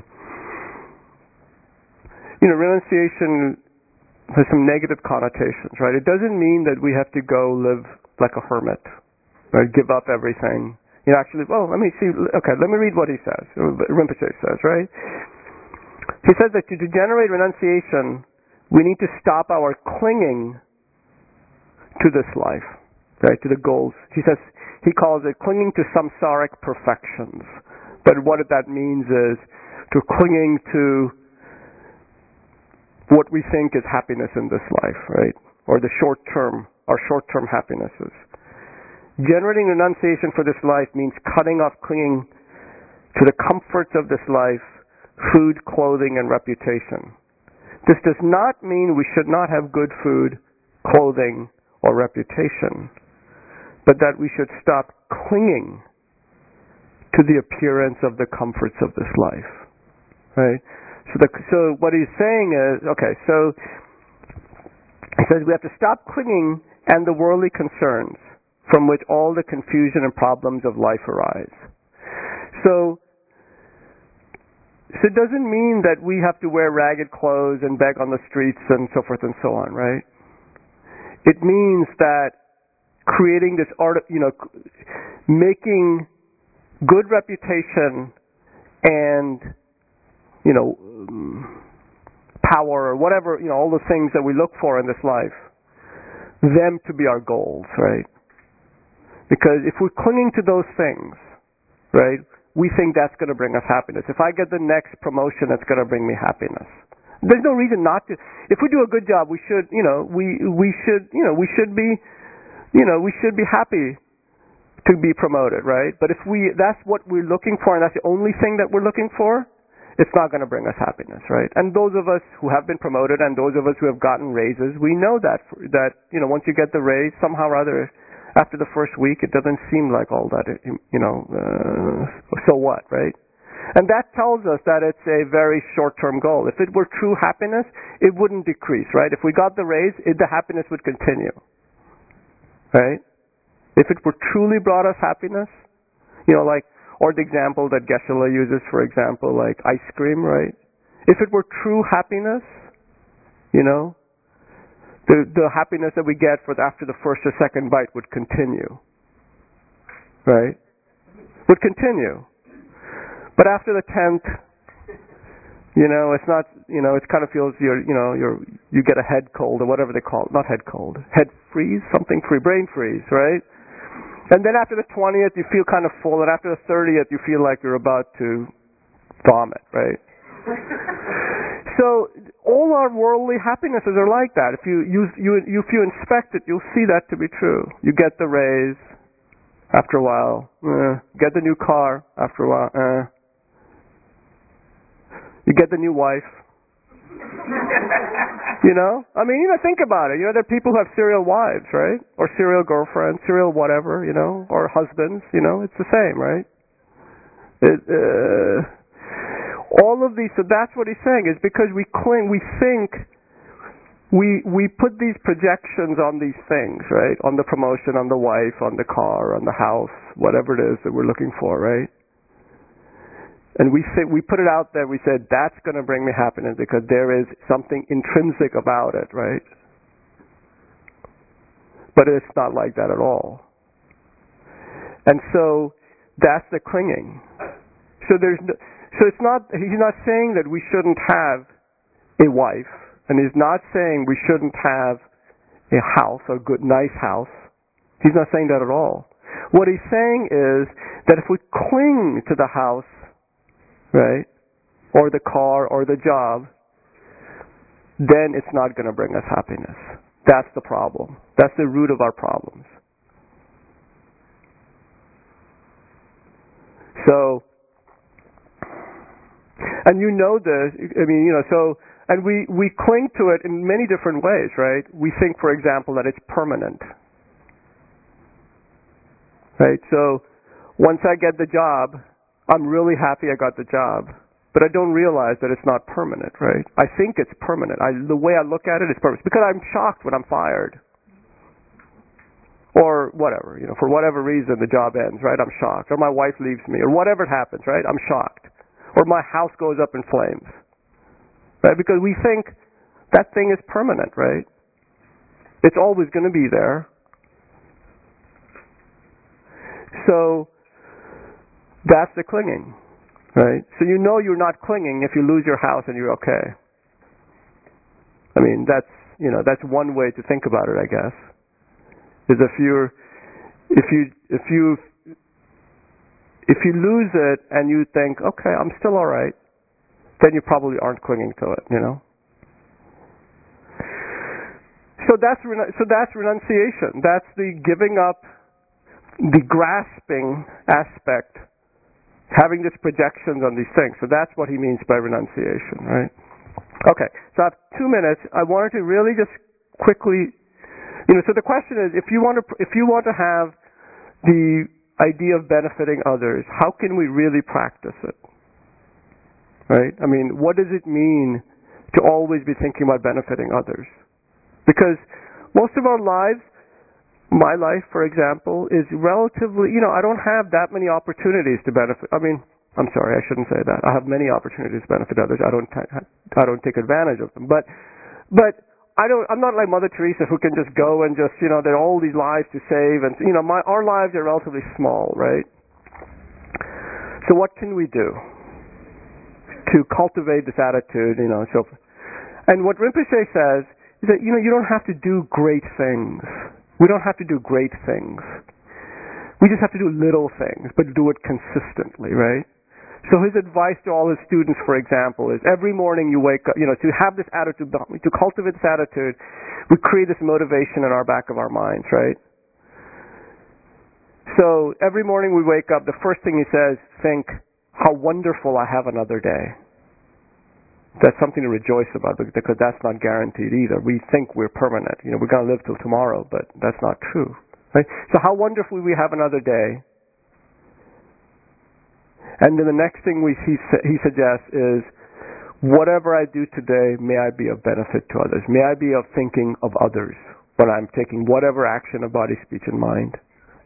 Renunciation has some negative connotations, right? It doesn't mean that we have to go live like a hermit, right? Give up everything. Let me see. Okay, let me read what he says. Rinpoche says, right? He says that to generate renunciation, we need to stop our clinging to this life, right? To the goals. He calls it clinging to samsaric perfections. But what that means is to clinging to what we think is happiness in this life, right? Or our short-term happinesses. Generating renunciation for this life means cutting off clinging to the comforts of this life, food, clothing, and reputation. This does not mean we should not have good food, clothing, or reputation, but that we should stop clinging to the appearance of the comforts of this life. Right? So what he's saying is, he says we have to stop clinging and the worldly concerns from which all the confusion and problems of life arise. So it doesn't mean that we have to wear ragged clothes and beg on the streets and so forth and so on, right? It means that creating this art, making good reputation and, power or whatever, all the things that we look for in this life, them to be our goals, right? Because if we're clinging to those things, right, we think that's going to bring us happiness. If I get the next promotion, that's going to bring me happiness. There's no reason not to. If we do a good job, we should be happy to be promoted, right? But if that's what we're looking for and that's the only thing that we're looking for, it's not going to bring us happiness, right? And those of us who have been promoted and those of us who have gotten raises, we know that once you get the raise, somehow or other, after the first week, it doesn't seem like all that, so what, right? And that tells us that it's a very short-term goal. If it were true happiness, it wouldn't decrease, right? If we got the raise, the happiness would continue, right? If it were truly brought us happiness, or the example that Geshe-la uses, for example, like ice cream, right? If it were true happiness, the happiness that we get after the first or second bite would continue, right? Would continue. But after the 10th, it's not, it kind of feels you get a head cold or whatever they call it. Not head cold. Head freeze? Something brain freeze, right? And then after the 20th, you feel kind of full, and after the 30th, you feel like you're about to vomit, right? So all our worldly happinesses are like that. If you inspect it, you'll see that to be true. You get the raise after a while. Get the new car after a while. You get the new wife. Think about it. There are people who have serial wives, right? Or serial girlfriends, serial whatever, or husbands, it's the same, right? All of these, so that's what he's saying, is because we cling, we think, we put these projections on these things, right? On the promotion, on the wife, on the car, on the house, whatever it is that we're looking for, right? And we put it out there, we said, that's going to bring me happiness because there is something intrinsic about it, right? But it's not like that at all. And so that's the clinging. So he's not saying that we shouldn't have a wife, and he's not saying we shouldn't have a house, a good, nice house. He's not saying that at all. What he's saying is that if we cling to the house, right, or the car, or the job, then it's not going to bring us happiness. That's the problem. That's the root of our problems. So, and this, and we cling to it in many different ways, right? We think, for example, that it's permanent. Right? So, once I get the job, I'm really happy I got the job, but I don't realize that it's not permanent, right? I think it's permanent. The way I look at it is permanent because I'm shocked when I'm fired. Or whatever, for whatever reason the job ends, right? I'm shocked. Or my wife leaves me, or whatever happens, right? I'm shocked. Or my house goes up in flames. Right? Because we think that thing is permanent, right? It's always going to be there. So that's the clinging, right? So you're not clinging if you lose your house and you're okay. That's one way to think about it, I guess. Is if you lose it and you think, okay, I'm still all right, then you probably aren't clinging to it, So that's renunciation. That's the giving up, the grasping aspect, having these projections on these things. So that's what he means by renunciation, right? Okay, so I have 2 minutes. I wanted to really just quickly, so the question is, if you want to have the idea of benefiting others, how can we really practice it? Right? What does it mean to always be thinking about benefiting others? Because most of our lives, my life, for example, is relatively, I don't have that many opportunities to benefit. I'm sorry, I shouldn't say that. I have many opportunities to benefit others. I don't take advantage of them. But I'm not like Mother Teresa who can just go and just, there are all these lives to save, and our lives are relatively small, right? So what can we do to cultivate this attitude, so. And what Rinpoche says is that, you don't have to do great things. We don't have to do great things. We just have to do little things, but do it consistently, right? So his advice to all his students, for example, is every morning you wake up, to have this attitude, to cultivate this attitude, we create this motivation in our back of our minds, right? So every morning we wake up, the first thing he says, think, how wonderful I have another day. That's something to rejoice about, because that's not guaranteed either. We think we're permanent. We're going to live till tomorrow, but that's not true. Right? So how wonderful we have another day. And then the next thing he suggests is, whatever I do today, may I be of benefit to others. May I be of thinking of others when I'm taking whatever action of body, speech, and mind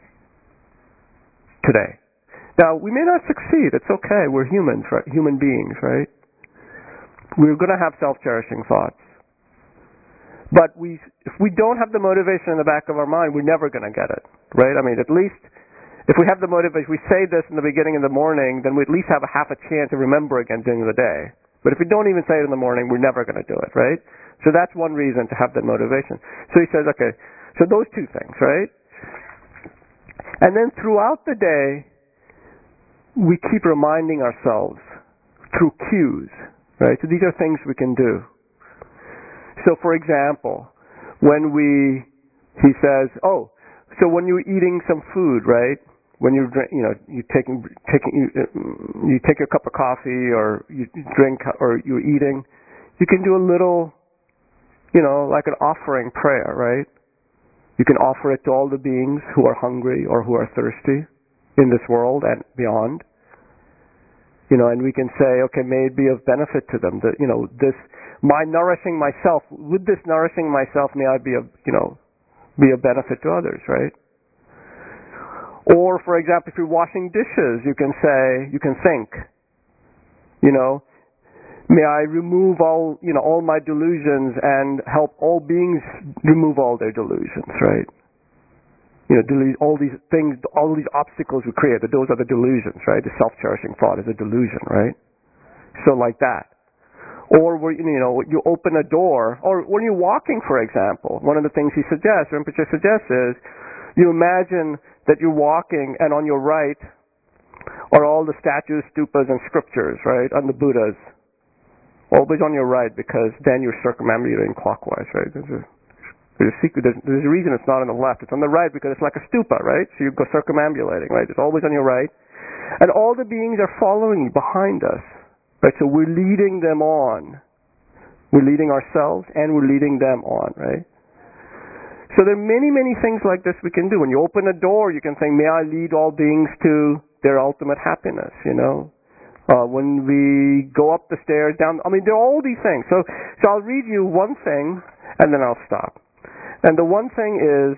today. Now, we may not succeed. It's okay. We're humans, right? Human beings, right? We're going to have self-cherishing thoughts. But if we don't have the motivation in the back of our mind, we're never going to get it, right? I mean, at least if we have the motivation, we say this in the beginning of the morning, then we at least have a half a chance to remember again during the day. But if we don't even say it in the morning, we're never going to do it, right? So that's one reason to have that motivation. So he says, okay, so those two things, right? And then throughout the day, we keep reminding ourselves through cues, right? So these are things we can do. So for example, when he says, so when you're eating some food, right? When you drink, you take your cup of coffee, or you drink, or you're eating, you can do a little, like an offering prayer, right? You can offer it to all the beings who are hungry or who are thirsty in this world and beyond. And we can say, okay, may it be of benefit to them. That, my nourishing myself, with this nourishing myself, may I be of benefit to others, right? Or, for example, if you're washing dishes, you can think, may I remove all my delusions and help all beings remove all their delusions, right? Delete all these things, all these obstacles we create, those are the delusions, right? The self-cherishing thought is a delusion, right? So like that. Or, you open a door, or when you're walking, for example, one of the things Rinpoche suggests is, you imagine that you're walking and on your right are all the statues, stupas, and scriptures, right? And the Buddhas. Always on your right, because then you're circumambulating clockwise, right? There's a reason it's not on the left. It's on the right because it's like a stupa, right? So you go circumambulating, right? It's always on your right. And all the beings are following behind us, right? So we're leading them on. We're leading ourselves and we're leading them on, right? So there are many, many things like this we can do. When you open a door, you can say, may I lead all beings to their ultimate happiness, when we go up the stairs, down, there are all these things. So I'll read you one thing and then I'll stop. And the one thing is,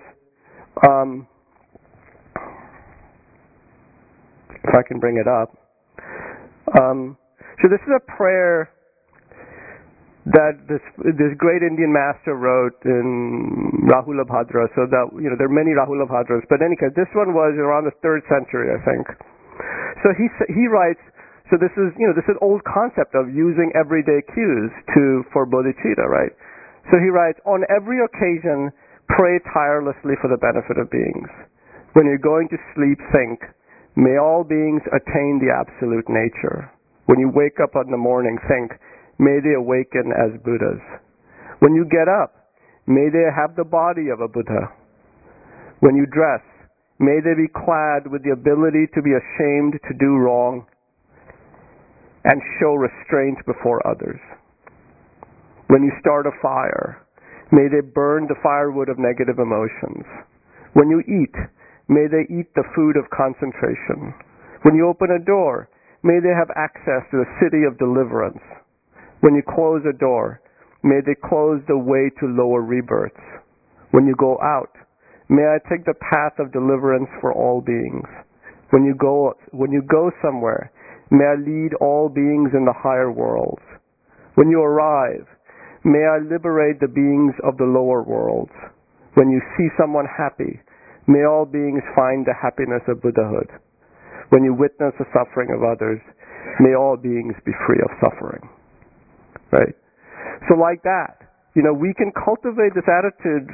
if I can bring it up. So this is a prayer that this great Indian master wrote in Rahula Bhadra. So that there are many Rahula Bhadras, but in any case, this one was around the 3rd century, I think. So he writes. So this is this old concept of using everyday cues for bodhicitta, right? So he writes, on every occasion, pray tirelessly for the benefit of beings. When you're going to sleep, think, may all beings attain the absolute nature. When you wake up in the morning, think, may they awaken as Buddhas. When you get up, may they have the body of a Buddha. When you dress, may they be clad with the ability to be ashamed to do wrong and show restraint before others. When you start a fire, may they burn the firewood of negative emotions. When you eat, may they eat the food of concentration. When you open a door, may they have access to the city of deliverance. When you close a door, may they close the way to lower rebirths. When you go out, may I take the path of deliverance for all beings. When you go somewhere, may I lead all beings in the higher worlds. When you arrive, May I liberate the beings of the lower worlds. When you see someone happy, may all beings find the happiness of Buddhahood. When you witness the suffering of others, may all beings be free of suffering. Right? So like that, we can cultivate this attitude,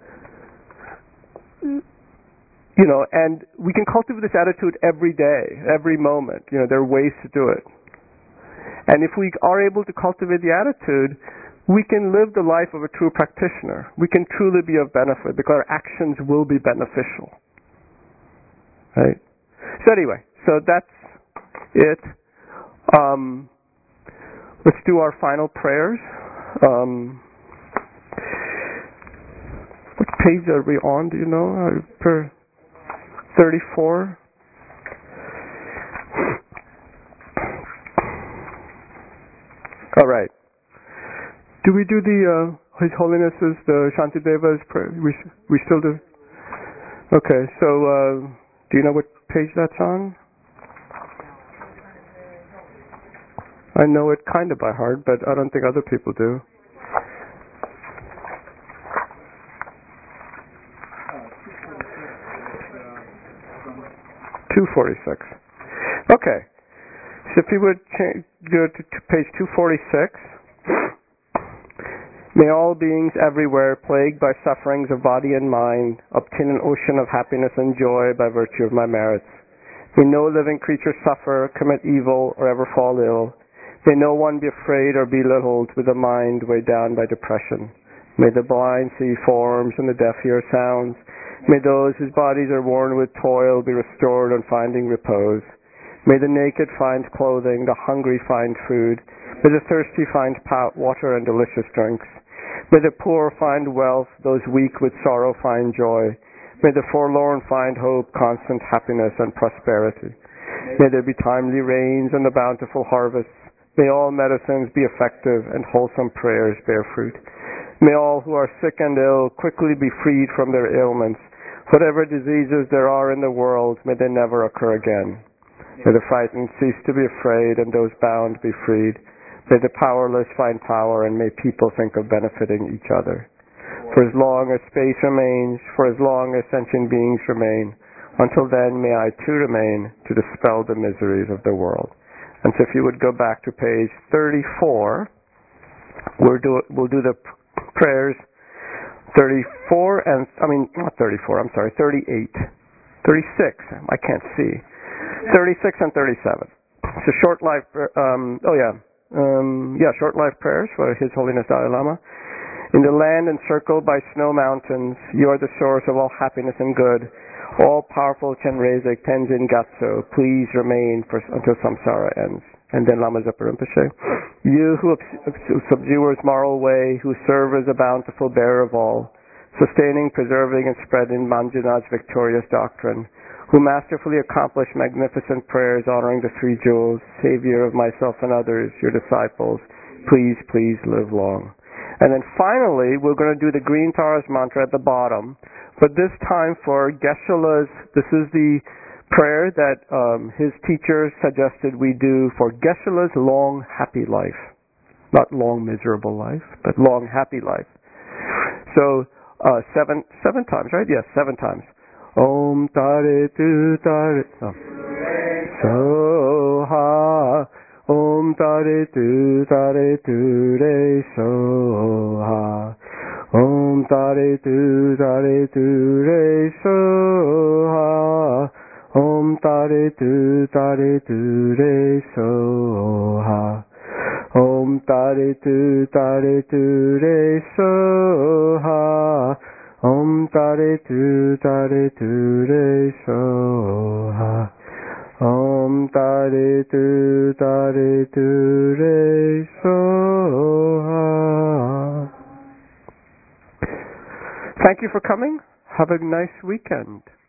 and we can cultivate this attitude every day, every moment. There are ways to do it. And if we are able to cultivate the attitude, we can live the life of a true practitioner. We can truly be of benefit because our actions will be beneficial. Right? So anyway, that's it. Let's do our final prayers. What page are we on? Do you know? 34. All right. Do we do the His Holiness's, the Shantideva's prayer? We still do? Okay, so do you know what page that's on? I know it kind of by heart, but I don't think other people do. 246. Okay. So if you would go to page 246. May all beings everywhere, plagued by sufferings of body and mind, obtain an ocean of happiness and joy by virtue of my merits. May no living creature suffer, commit evil, or ever fall ill. May no one be afraid or belittled with a mind weighed down by depression. May the blind see forms and the deaf hear sounds. May those whose bodies are worn with toil be restored on finding repose. May the naked find clothing, the hungry find food. May the thirsty find water and delicious drinks. May the poor find wealth, those weak with sorrow find joy. May the forlorn find hope, constant happiness, and prosperity. May there be timely rains and the bountiful harvests. May all medicines be effective and wholesome prayers bear fruit. May all who are sick and ill quickly be freed from their ailments. Whatever diseases there are in the world, may they never occur again. May the frightened cease to be afraid and those bound be freed. May the powerless find power, and may people think of benefiting each other. For as long as space remains, for as long as sentient beings remain, until then may I too remain to dispel the miseries of the world. And so if you would go back to page 34, we'll do the prayers 34 and, not 34, I'm sorry, 38. 36, I can't see. 36 and 37. So short life, short life prayers for His Holiness Dalai Lama. In the land encircled by snow mountains, you are the source of all happiness and good. All-powerful Chenrezig Tenzin Gyatso, please remain until samsara ends. And then Lama Zopa Rinpoche. You who subduers moral way, who serve as a bountiful bearer of all, sustaining, preserving, and spreading Manjunath's victorious doctrine, who masterfully accomplish magnificent prayers honoring the three jewels, Savior of myself and others, your disciples, please, please live long. And then finally, we're going to do the Green Taras mantra at the bottom, but this time for Geshe-la's, this is the prayer that his teacher suggested we do for Geshe-la's long, happy life. Not long, miserable life, but long, happy life. So, seven times, right? Yes, 7 times. Om Tare Tu Tare Soha. Om Tare Tu Tare Tu Re Soha. Om Tare Tu Tare Tu Re Soha. Om Tare Tu Tare Tu Re Soha. Om Tare Tu Tare Tu Re Soha. Om Tare Tu Tare Tu Re Soha. Om Tare Tu Tare Tu Re Soha. Thank you for coming. Have a nice weekend.